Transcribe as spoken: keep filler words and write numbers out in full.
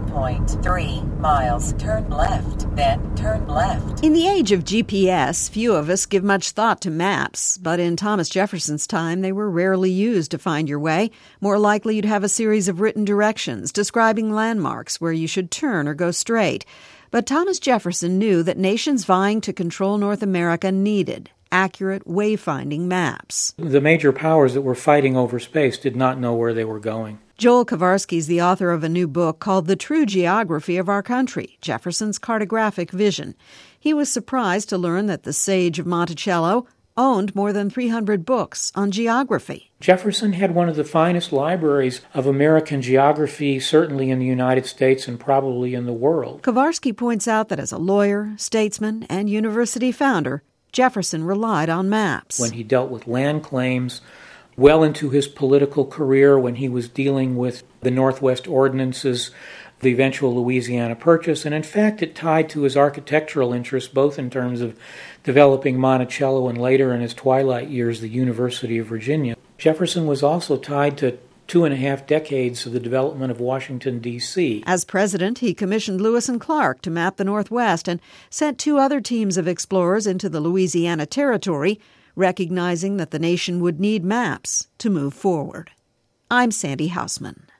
point three miles. Turn left, then turn left. In the age of G P S, few of us give much thought to maps, but in Thomas Jefferson's time, they were rarely used to find your way. More likely, you'd have a series of written directions describing landmarks where you should turn or go straight. But Thomas Jefferson knew that nations vying to control North America needed accurate wayfinding maps. The major powers that were fighting over space did not know where they were going. Joel Kowarski is the author of a new book called The True Geography of Our Country, Jefferson's Cartographic Vision. He was surprised to learn that the sage of Monticello owned more than three hundred books on geography. Jefferson had one of the finest libraries of American geography, certainly in the United States and probably in the world. Kowarski points out that as a lawyer, statesman, and university founder, Jefferson relied on maps. When he dealt with land claims, well into his political career, when he was dealing with the Northwest Ordinances, the eventual Louisiana Purchase, and in fact it tied to his architectural interests, both in terms of developing Monticello and later in his twilight years, the University of Virginia. Jefferson was also tied to two and a half decades of the development of Washington, D C As president, he commissioned Lewis and Clark to map the Northwest and sent two other teams of explorers into the Louisiana Territory, recognizing that the nation would need maps to move forward. I'm Sandy Hausman.